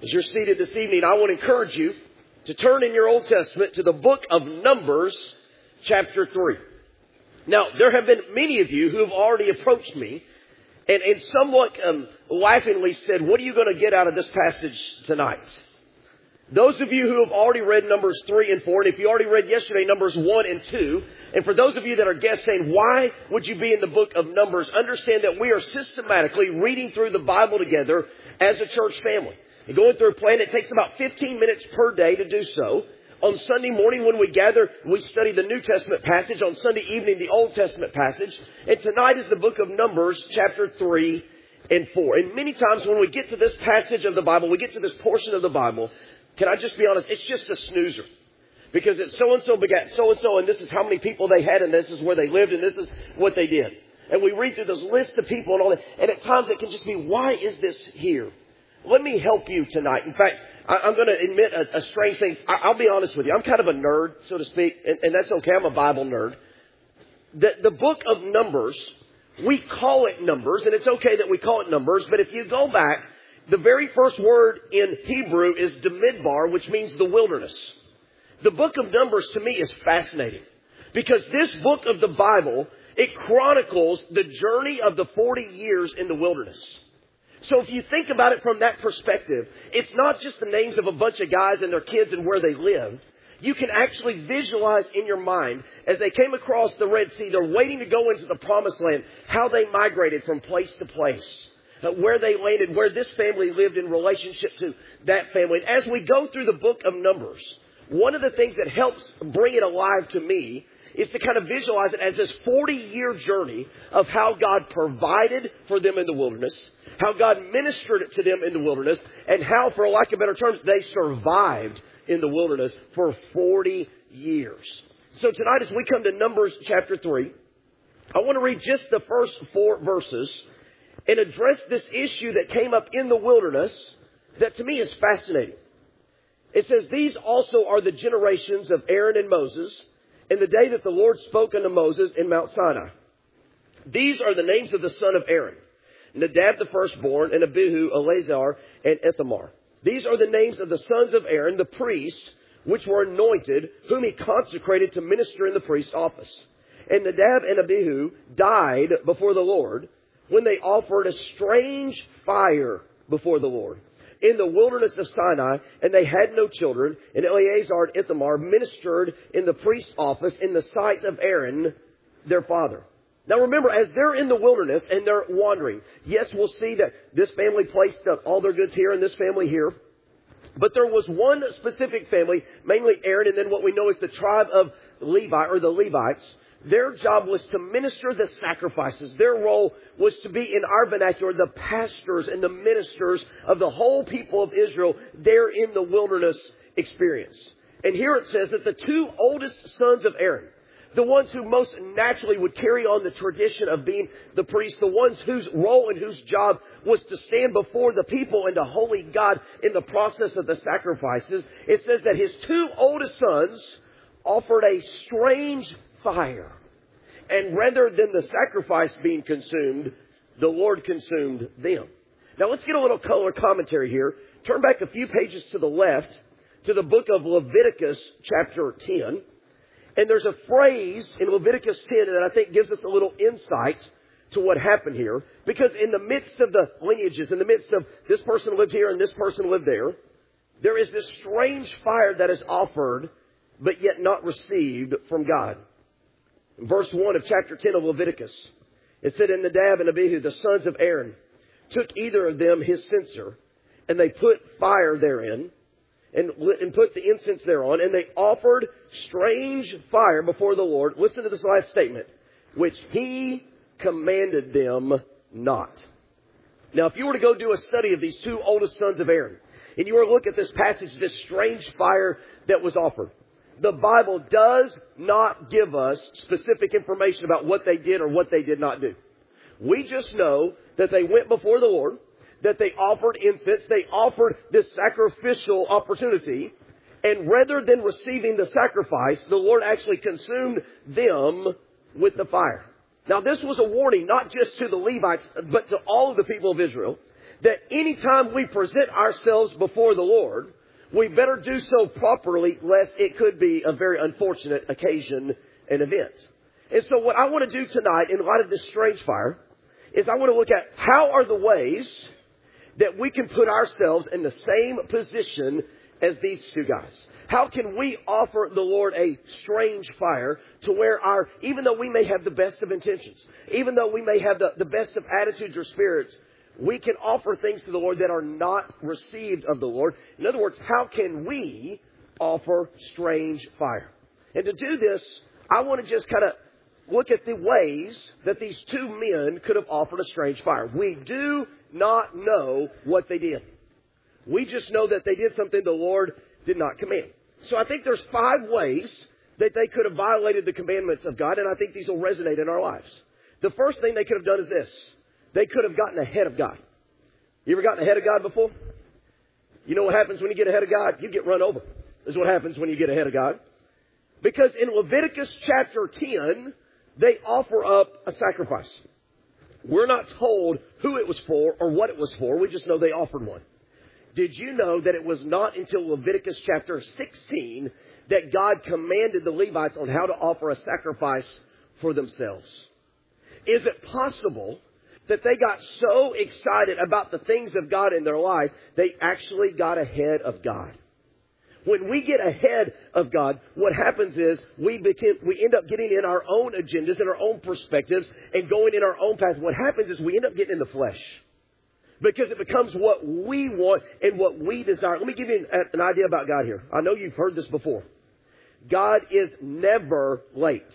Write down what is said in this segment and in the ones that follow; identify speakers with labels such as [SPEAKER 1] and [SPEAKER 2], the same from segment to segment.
[SPEAKER 1] As you're seated this evening, I want to encourage you to turn in your Old Testament to the book of Numbers, chapter 3. Now, there have been many of you who have already approached me and somewhat laughingly said, what are you going to get out of this passage tonight? Those of you who have already read Numbers 3 and 4, and if you already read yesterday, Numbers 1 and 2, and for those of you that are guests saying, why would you be in the book of Numbers? Understand that we are systematically reading through the Bible together as a church family. And going through a plan, it takes about 15 minutes per day to do so. On Sunday morning when we gather, we study the New Testament passage. On Sunday evening, the Old Testament passage. And tonight is the book of Numbers, chapter 3 and 4. And many times when we get to this passage of the Bible, we get to this portion of the Bible, can I just be honest, it's just a snoozer. Because it's so-and-so begat so-and-so, and this is how many people they had, and this is where they lived, and this is what they did. And we read through those lists of people and all that. And at times it can just be, why is this here? Let me help you tonight. In fact, I'm going to admit a strange thing. I'll be honest with you. I'm kind of a nerd, so to speak, and that's okay. I'm a Bible nerd. The book of Numbers, we call it Numbers, and it's okay that we call it Numbers, but if you go back, the very first word in Hebrew is Demidbar, which means the wilderness. The book of Numbers, to me, is fascinating because this book of the Bible, it chronicles the journey of the 40 years in the wilderness. So if you think about it from that perspective, it's not just the names of a bunch of guys and their kids and where they lived. You can actually visualize in your mind as they came across the Red Sea, they're waiting to go into the Promised Land, how they migrated from place to place, where they landed, where this family lived in relationship to that family. And as we go through the book of Numbers, one of the things that helps bring it alive to me is to kind of visualize it as this 40-year journey of how God provided for them in the wilderness, how God ministered to them in the wilderness, and how, for lack of better terms, they survived in the wilderness for 40 years. So tonight as we come to Numbers chapter 3, I want to read just the first 4 verses and address this issue that came up in the wilderness that to me is fascinating. It says, these also are the generations of Aaron and Moses in the day that the Lord spoke unto Moses in Mount Sinai. These are the names of the son of Aaron, Nadab the firstborn, and Abihu, Eleazar, and Ithamar. These are the names of the sons of Aaron, the priest, which were anointed, whom he consecrated to minister in the priest's office. And Nadab and Abihu died before the Lord when they offered a strange fire before the Lord in the wilderness of Sinai, and they had no children, and Eleazar and Ithamar ministered in the priest's office in the sight of Aaron, their father. Now remember, as they're in the wilderness and they're wandering, yes, we'll see that this family placed all their goods here and this family here. But there was one specific family, mainly Aaron, and then what we know is the tribe of Levi, or the Levites. Their job was to minister the sacrifices. Their role was to be, in our vernacular, the pastors and the ministers of the whole people of Israel there in the wilderness experience. And here it says that the 2 oldest sons of Aaron, the ones who most naturally would carry on the tradition of being the priests, the ones whose role and whose job was to stand before the people and to holy God in the process of the sacrifices, it says that his 2 oldest sons offered a strange fire. And rather than the sacrifice being consumed, the Lord consumed them. Now let's get a little color commentary here. Turn back a few pages to the left to the book of Leviticus chapter 10. And there's a phrase in Leviticus 10 that I think gives us a little insight to what happened here. Because in the midst of the lineages, in the midst of this person lived here and this person lived there, there is this strange fire that is offered, but yet not received from God. In verse 1 of chapter 10 of Leviticus, it said, and Nadab and Abihu, the sons of Aaron, took either of them his censer, and they put fire therein, and put the incense thereon, and they offered strange fire before the Lord. Listen to this last statement, which he commanded them not. Now, if you were to go do a study of these 2 oldest sons of Aaron, and you were to look at this passage, this strange fire that was offered, the Bible does not give us specific information about what they did or what they did not do. We just know that they went before the Lord, that they offered incense, they offered this sacrificial opportunity, and rather than receiving the sacrifice, the Lord actually consumed them with the fire. Now this was a warning not just to the Levites, but to all of the people of Israel, that anytime we present ourselves before the Lord, we better do so properly, lest it could be a very unfortunate occasion and event. And so what I want to do tonight, in light of this strange fire, is I want to look at how are the ways that we can put ourselves in the same position as these two guys. How can we offer the Lord a strange fire to where even though we may have the best of intentions, even though we may have the best of attitudes or spirits, we can offer things to the Lord that are not received of the Lord. In other words, how can we offer strange fire? And to do this, I want to just kind of look at the ways that these two men could have offered a strange fire. We do not know what they did. We just know that they did something the Lord did not command. So I think there's 5 ways that they could have violated the commandments of God, and I think these will resonate in our lives. The first thing they could have done is this. They could have gotten ahead of God. You ever gotten ahead of God before? You know what happens when you get ahead of God? You get run over. This is what happens when you get ahead of God. Because in Leviticus chapter 10, they offer up a sacrifice. We're not told who it was for or what it was for. We just know they offered one. Did you know that it was not until Leviticus chapter 16 that God commanded the Levites on how to offer a sacrifice for themselves? Is it possible that they got so excited about the things of God in their life, they actually got ahead of God? When we get ahead of God, what happens is we end up getting in our own agendas and our own perspectives and going in our own path. What happens is we end up getting in the flesh because it becomes what we want and what we desire. Let me give you an idea about God here. I know you've heard this before. God is never late,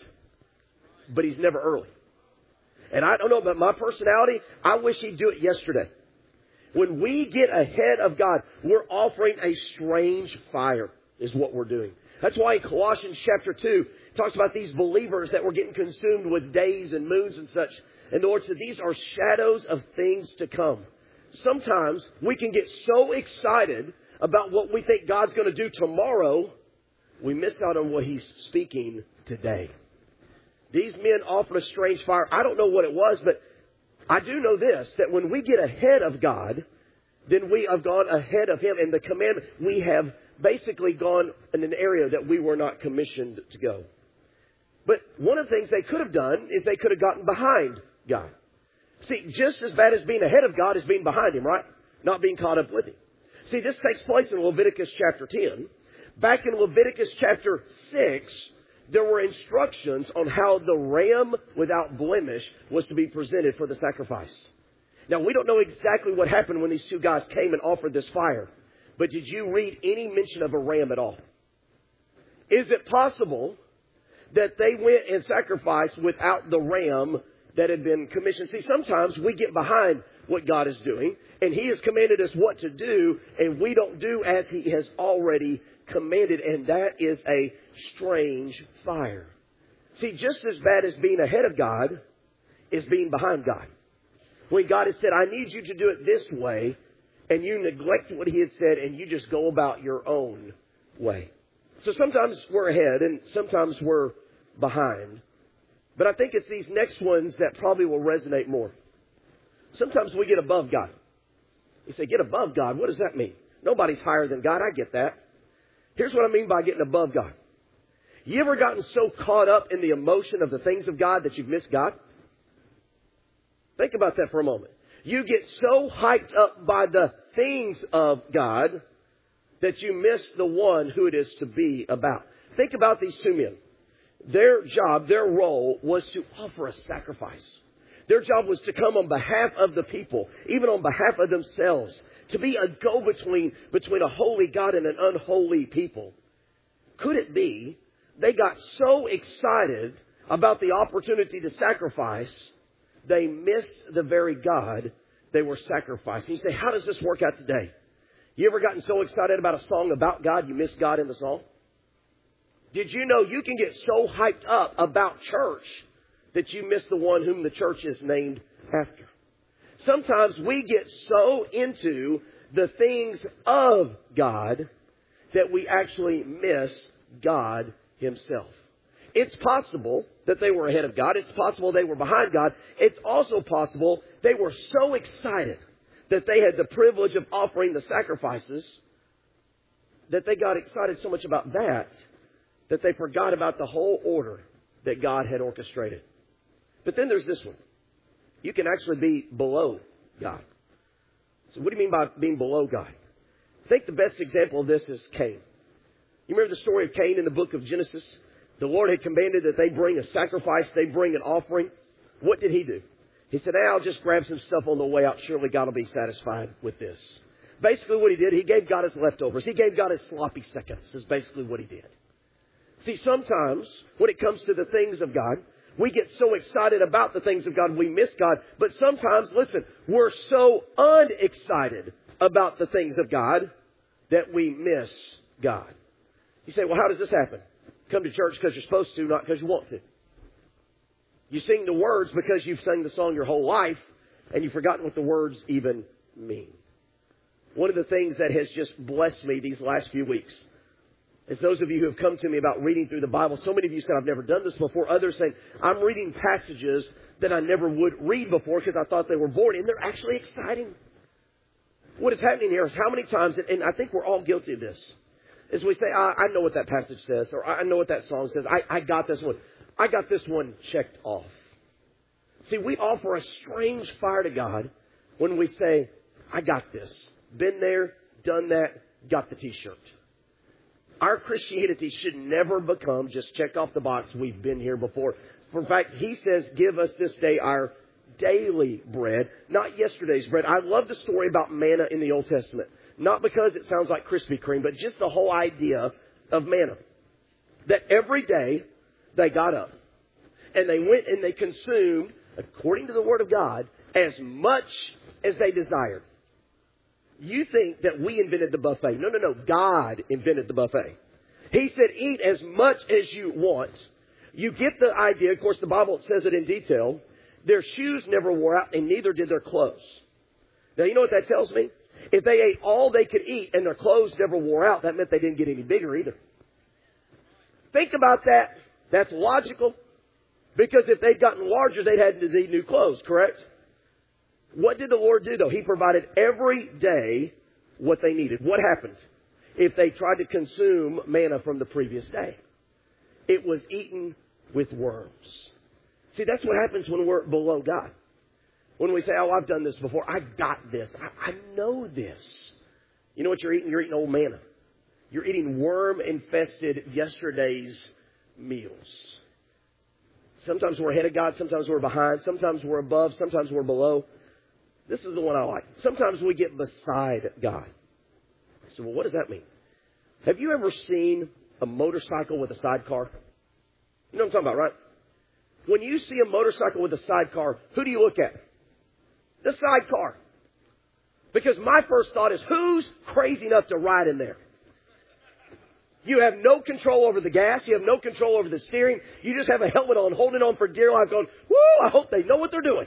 [SPEAKER 1] but He's never early. And I don't know about my personality. I wish He'd do it yesterday. When we get ahead of God, we're offering a strange fire is what we're doing. That's why in Colossians chapter 2, it talks about these believers that were getting consumed with days and moons and such. And the Lord said, these are shadows of things to come. Sometimes we can get so excited about what we think God's going to do tomorrow, we miss out on what He's speaking today. These men offered a strange fire. I don't know what it was, but I do know this, that when we get ahead of God, then we have gone ahead of Him. And the commandment, we have basically gone in an area that we were not commissioned to go. But one of the things they could have done is they could have gotten behind God. See, just as bad as being ahead of God is being behind Him, right? Not being caught up with Him. See, this takes place in Leviticus chapter 10. Back in Leviticus chapter 6, there were instructions on how the ram without blemish was to be presented for the sacrifice. Now, we don't know exactly what happened when these two guys came and offered this fire. But did you read any mention of a ram at all? Is it possible that they went and sacrificed without the ram that had been commissioned? See, sometimes we get behind what God is doing, and He has commanded us what to do, and we don't do as He has already commanded, and that is a strange fire. See, just as bad as being ahead of God is being behind God. When God has said, I need you to do it this way, and you neglect what He had said, and you just go about your own way. So sometimes we're ahead, and sometimes we're behind. But I think it's these next ones that probably will resonate more. Sometimes we get above God. You say, get above God? What does that mean? Nobody's higher than God. I get that. Here's what I mean by getting above God. You ever gotten so caught up in the emotion of the things of God that you've missed God? Think about that for a moment. You get so hyped up by the things of God that you miss the one who it is to be about. Think about these two men. Their job, their role was to offer a sacrifice. Their job was to come on behalf of the people, even on behalf of themselves, to be a go-between between a holy God and an unholy people. Could it be they got so excited about the opportunity to sacrifice, they missed the very God they were sacrificing? You say, how does this work out today? You ever gotten so excited about a song about God, you miss God in the song? Did you know you can get so hyped up about church that you miss the one whom the church is named after? Sometimes we get so into the things of God that we actually miss God Himself. It's possible that they were ahead of God. It's possible they were behind God. It's also possible they were so excited that they had the privilege of offering the sacrifices, that they got excited so much about that they forgot about the whole order that God had orchestrated. But then there's this one. You can actually be below God. So what do you mean by being below God? I think the best example of this is Cain. You remember the story of Cain in the book of Genesis? The Lord had commanded that they bring a sacrifice, they bring an offering. What did he do? He said, I'll just grab some stuff on the way out. Surely God will be satisfied with this. Basically what he did, he gave God his leftovers. He gave God his sloppy seconds, is basically what he did. See, sometimes when it comes to the things of God, we get so excited about the things of God, we miss God. But sometimes, listen, we're so unexcited about the things of God that we miss God. You say, well, how does this happen? Come to church because you're supposed to, not because you want to. You sing the words because you've sung the song your whole life, and you've forgotten what the words even mean. One of the things that has just blessed me these last few weeks is those of you who have come to me about reading through the Bible. So many of you said, I've never done this before. Others saying, I'm reading passages that I never would read before because I thought they were boring. And they're actually exciting. What is happening here is how many times, and I think we're all guilty of this, is we say, I know what that passage says, or I know what that song says. I got this one. I got this one checked off. See, we offer a strange fire to God when we say, I got this. Been there, done that, got the t-shirt. Our Christianity should never become just check off the box, we've been here before. In fact, he says, give us this day our daily bread, not yesterday's bread. I love the story about manna in the Old Testament. Not because it sounds like Krispy Kreme, but just the whole idea of manna. That every day they got up and they went and they consumed, according to the Word of God, as much as they desired. You think that we invented the buffet. No. God invented the buffet. He said, eat as much as you want. You get the idea. Of course, the Bible says it in detail. Their shoes never wore out, and neither did their clothes. Now, you know what that tells me? If they ate all they could eat and their clothes never wore out, that meant they didn't get any bigger either. Think about that. That's logical. Because if they'd gotten larger, they'd had to need new clothes, correct? What did the Lord do, though? He provided every day what they needed. What happened if they tried to consume manna from the previous day? It was eaten with worms. See, that's what happens when we're below God. When we say, oh, I've done this before. I got this. I know this. You know what you're eating? You're eating old manna. You're eating worm-infested yesterday's meals. Sometimes we're ahead of God. Sometimes we're behind. Sometimes we're above. Sometimes we're below. This is the one I like. Sometimes we get beside God. So, well, what does that mean? Have you ever seen a motorcycle with a sidecar? You know what I'm talking about, right? When you see a motorcycle with a sidecar, who do you look at? The sidecar. Because my first thought is, who's crazy enough to ride in there? You have no control over the gas. You have no control over the steering. You just have a helmet on, holding on for dear life, going, woo, I hope they know what they're doing.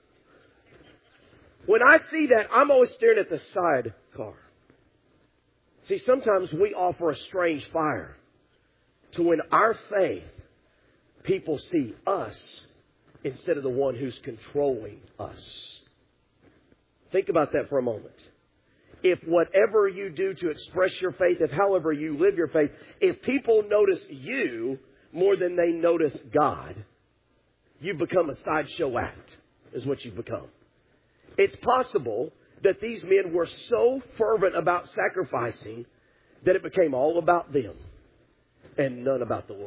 [SPEAKER 1] When I see that, I'm always staring at the sidecar. See, sometimes we offer a strange fire to when our faith, people see us instead of the one who's controlling us. Think about that for a moment. If whatever you do to express your faith, if however you live your faith, if people notice you more than they notice God, you become a sideshow act, is what you've become. It's possible that these men were so fervent about sacrificing that it became all about them and none about the Lord.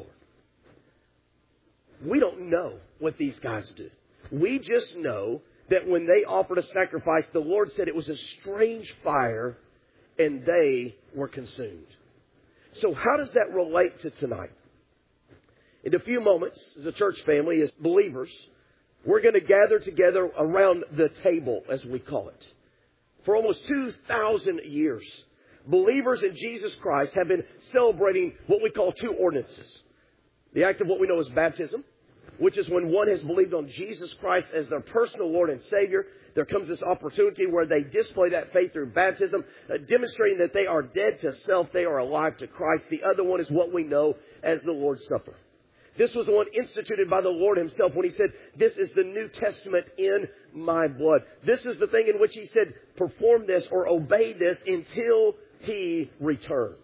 [SPEAKER 1] We don't know what these guys do. We just know that when they offered a sacrifice, the Lord said it was a strange fire and they were consumed. So how does that relate to tonight? In a few moments, as a church family, as believers, we're going to gather together around the table, as we call it. For almost 2,000 years, believers in Jesus Christ have been celebrating what we call two ordinances. The act of what we know as baptism, which is when one has believed on Jesus Christ as their personal Lord and Savior. There comes this opportunity where they display that faith through baptism, demonstrating that they are dead to self, they are alive to Christ. The other one is what we know as the Lord's Supper. This was the one instituted by the Lord himself when he said, this is the New Testament in my blood. This is the thing in which he said, perform this or obey this until he returns.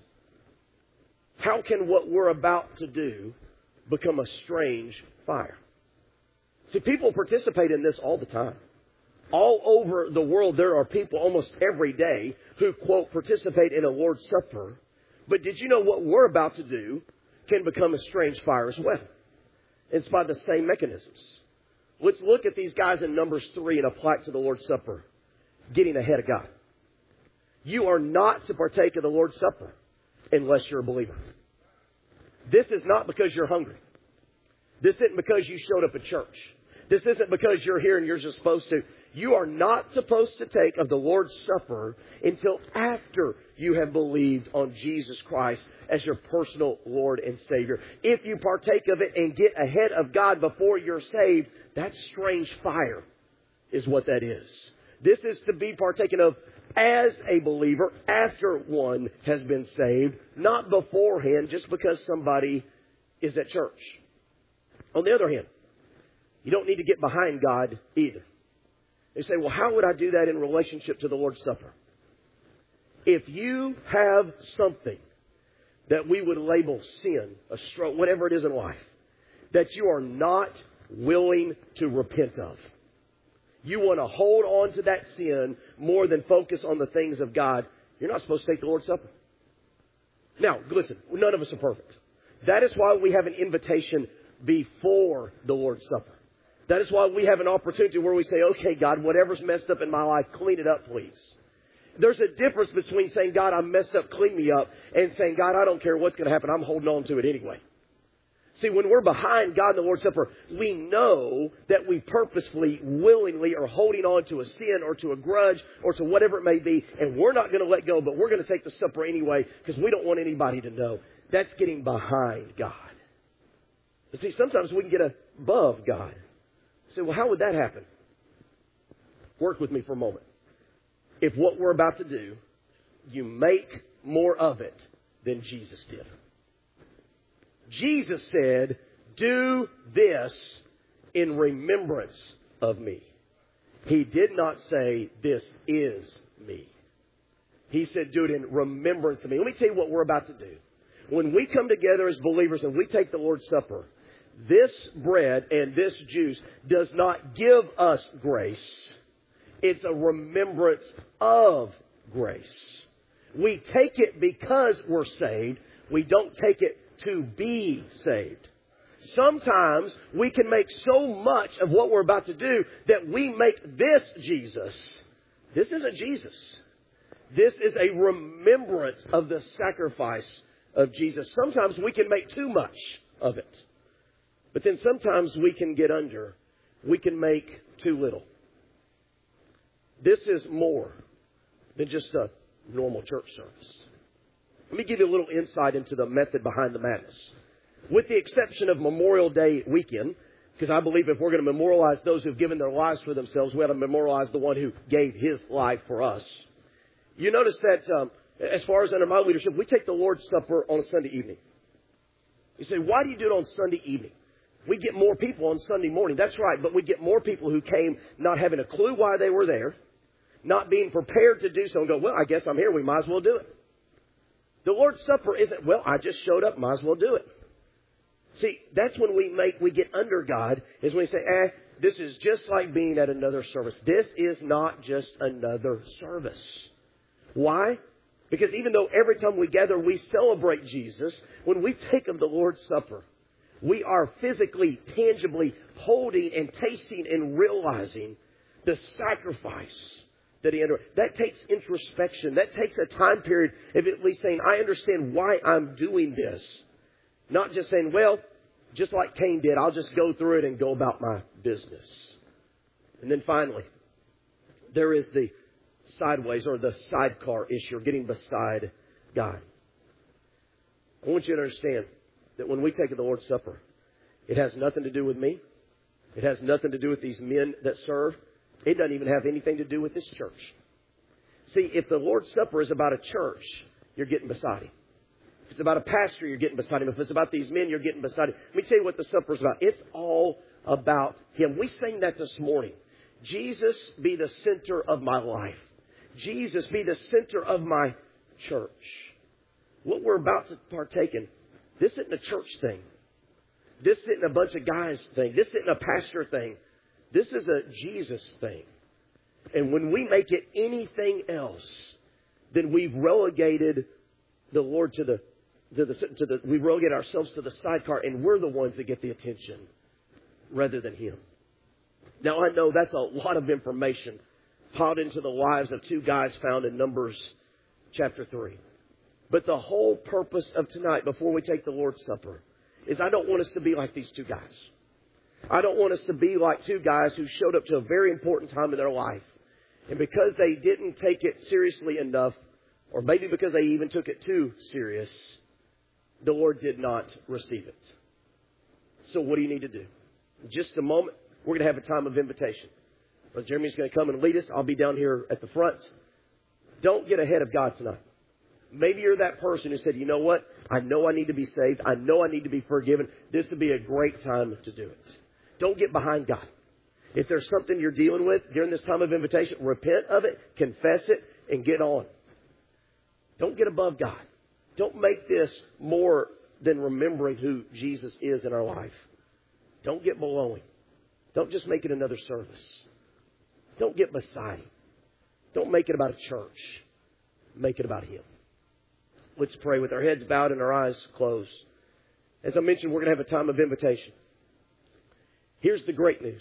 [SPEAKER 1] How can what we're about to do become a strange fire? See, people participate in this all the time. All over the world, there are people almost every day who, quote, participate in a Lord's Supper. But did you know what we're about to do can become a strange fire as well? It's by the same mechanisms. Let's look at these guys in Numbers 3 and apply it to the Lord's Supper. Getting ahead of God. You are not to partake of the Lord's Supper unless you're a believer. This is not because you're hungry. This isn't because you showed up at church. This isn't because you're here and you're just supposed to. You are not supposed to take of the Lord's Supper until after you have believed on Jesus Christ as your personal Lord and Savior. If you partake of it and get ahead of God before you're saved, that's strange fire is what that is. This is to be partaken of as a believer after one has been saved, not beforehand just because somebody is at church. On the other hand, you don't need to get behind God either. They say, well, how would I do that in relationship to the Lord's Supper? If you have something that we would label sin, a stroke, whatever it is in life, that you are not willing to repent of, you want to hold on to that sin more than focus on the things of God, you're not supposed to take the Lord's Supper. Now, listen, none of us are perfect. That is why we have an invitation before the Lord's Supper. That is why we have an opportunity where we say, okay, God, whatever's messed up in my life, clean it up, please. There's a difference between saying, God, I'm messed up, clean me up, and saying, God, I don't care what's going to happen, I'm holding on to it anyway. See, when we're behind God in the Lord's Supper, we know that we purposefully, willingly are holding on to a sin or to a grudge or to whatever it may be, and we're not going to let go, but we're going to take the supper anyway because we don't want anybody to know. That's getting behind God. But see, sometimes we can get above God. Say, well, how would that happen? Work with me for a moment. If what we're about to do, you make more of it than Jesus did. Jesus said, do this in remembrance of me. He did not say, this is me. He said, do it in remembrance of me. Let me tell you what we're about to do. When we come together as believers and we take the Lord's Supper, this bread and this juice does not give us grace. It's a remembrance of grace. We take it because we're saved. We don't take it to be saved. Sometimes we can make so much of what we're about to do that we make this Jesus. This isn't Jesus. This is a remembrance of the sacrifice of Jesus. Sometimes we can make too much of it. But then sometimes we can get under. We can make too little. This is more than just a normal church service. Let me give you a little insight into the method behind the madness. With the exception of Memorial Day weekend, because I believe if we're going to memorialize those who've given their lives for themselves, we ought to memorialize the one who gave his life for us. You notice that as far as under my leadership, we take the Lord's Supper on a Sunday evening. You say, why do you do it on Sunday evening? We get more people on Sunday morning. That's right, but we get more people who came not having a clue why they were there, not being prepared to do so, and go, well, I guess I'm here, we might as well do it. The Lord's Supper isn't, well, I just showed up, might as well do it. See, that's when we get under God, is when we say, this is just like being at another service. This is not just another service. Why? Because even though every time we gather, we celebrate Jesus, when we take of the Lord's Supper, we are physically, tangibly holding and tasting and realizing the sacrifice that he endured. That takes introspection. That takes a time period of at least saying, I understand why I'm doing this. Not just saying, well, just like Cain did, I'll just go through it and go about my business. And then finally, there is the sideways or the sidecar issue, getting beside God. I want you to understand that when we take the Lord's Supper, it has nothing to do with me. It has nothing to do with these men that serve. It doesn't even have anything to do with this church. See, if the Lord's Supper is about a church, you're getting beside Him. If it's about a pastor, you're getting beside Him. If it's about these men, you're getting beside Him. Let me tell you what the supper is about. It's all about Him. We sang that this morning. Jesus be the center of my life. Jesus be the center of my church. What we're about to partake in, this isn't a church thing. This isn't a bunch of guys thing. This isn't a pastor thing. This is a Jesus thing. And when we make it anything else, then we've relegated the Lord we relegate ourselves to the sidecar, and we're the ones that get the attention rather than Him. Now, I know that's a lot of information piled into the lives of two guys found in Numbers chapter 3. But the whole purpose of tonight, before we take the Lord's Supper, is I don't want us to be like these two guys. I don't want us to be like two guys who showed up to a very important time in their life. And because they didn't take it seriously enough, or maybe because they even took it too serious, the Lord did not receive it. So what do you need to do? In just a moment, we're going to have a time of invitation. Brother Jeremy's going to come and lead us. I'll be down here at the front. Don't get ahead of God tonight. Maybe you're that person who said, you know what? I know I need to be saved. I know I need to be forgiven. This would be a great time to do it. Don't get behind God. If there's something you're dealing with during this time of invitation, repent of it, confess it, and get on. Don't get above God. Don't make this more than remembering who Jesus is in our life. Don't get below Him. Don't just make it another service. Don't get beside Him. Don't make it about a church. Make it about Him. Let's pray with our heads bowed and our eyes closed. As I mentioned, we're going to have a time of invitation. Here's the great news.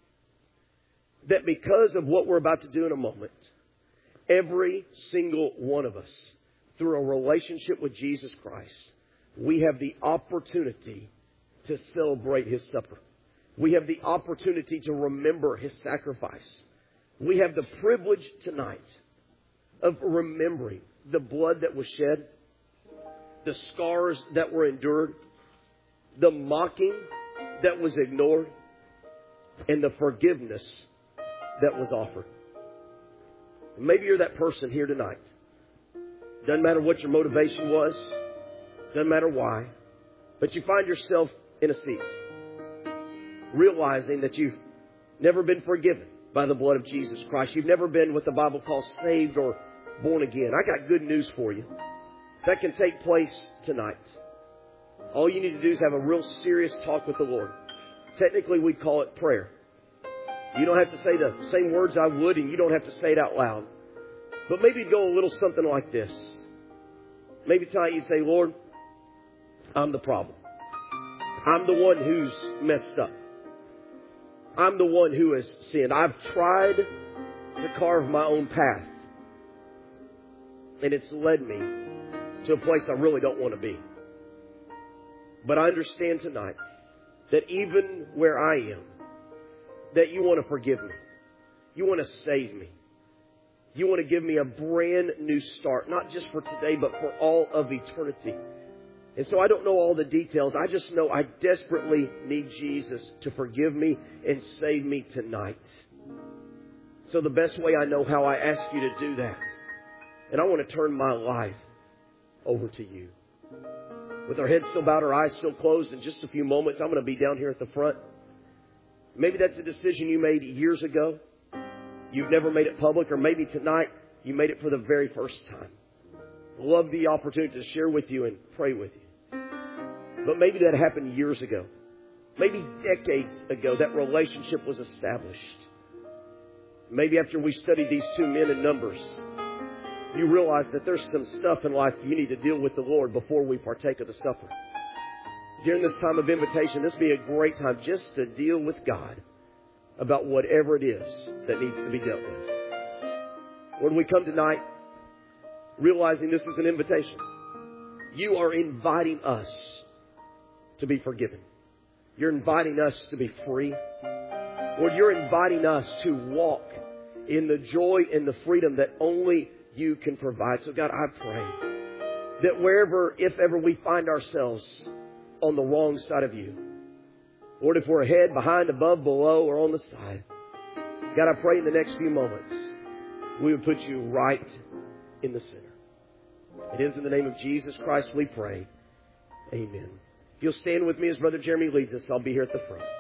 [SPEAKER 1] That because of what we're about to do in a moment, every single one of us, through a relationship with Jesus Christ, we have the opportunity to celebrate His supper. We have the opportunity to remember His sacrifice. We have the privilege tonight of remembering the blood that was shed, the scars that were endured, the mocking that was ignored, and the forgiveness that was offered. Maybe you're that person here tonight. Doesn't matter what your motivation was. Doesn't matter why. But you find yourself in a seat, realizing that you've never been forgiven by the blood of Jesus Christ. You've never been what the Bible calls saved or born again. I got good news for you. That can take place tonight. All you need to do is have a real serious talk with the Lord. Technically, we'd call it prayer. You don't have to say the same words I would, and you don't have to say it out loud. But maybe it'd go a little something like this. Maybe tonight you'd say, Lord, I'm the problem. I'm the one who's messed up. I'm the one who has sinned. I've tried to carve my own path. And it's led me to a place I really don't want to be. But I understand tonight that even where I am, that you want to forgive me. You want to save me. You want to give me a brand new start, not just for today, but for all of eternity. And so I don't know all the details. I just know I desperately need Jesus to forgive me and save me tonight. So the best way I know how, I ask you to do that. And I want to turn my life over to you. With our heads still bowed, our eyes still closed, in just a few moments, I'm going to be down here at the front. Maybe that's a decision you made years ago. You've never made it public, or maybe tonight you made it for the very first time. I'd love the opportunity to share with you and pray with you. But maybe that happened years ago. Maybe decades ago that relationship was established. Maybe after we studied these two men in Numbers, you realize that there's some stuff in life you need to deal with the Lord before we partake of the supper. During this time of invitation, this would be a great time just to deal with God about whatever it is that needs to be dealt with. When we come tonight, realizing this is an invitation, you are inviting us to be forgiven. You're inviting us to be free. Lord, you're inviting us to walk in the joy and the freedom that only you can provide. So God, I pray that wherever, if ever we find ourselves on the wrong side of you, Lord, if we're ahead, behind, above, below, or on the side, God, I pray in the next few moments, we would put you right in the center. It is in the name of Jesus Christ we pray. Amen. If you'll stand with me as Brother Jeremy leads us, I'll be here at the front.